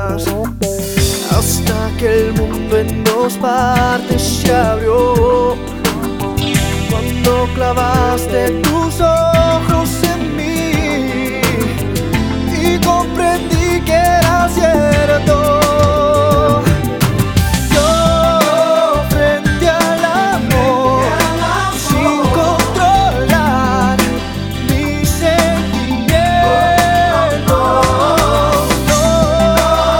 más, hasta que el mundo en dos partes se abrió. Cuando clavaste tus ojos